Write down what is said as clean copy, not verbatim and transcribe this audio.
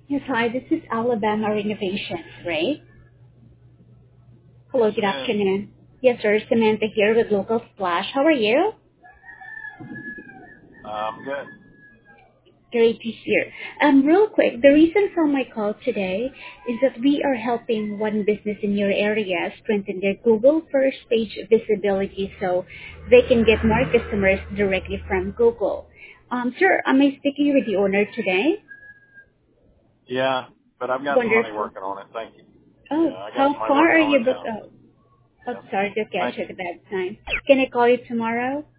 Yes, hi, this is Alabama Renovations, right? Yes, Hello, good ma'am. afternoon. Yes, sir, Samantha here with Local Splash. How are you? Good. Great to hear. Real quick, the reason for my call today is that we are helping one business in your area strengthen their Google first page visibility so they can get more customers directly from Google. Sir, am I speaking with the owner today? Yeah, but I've got somebody Wonderful. working on it. Thank you. Oh, Yeah, I got how somebody far are working on you it booked now. out? Oh, Yep. sorry to catch Thank you you. at a bad time. Can I call you tomorrow?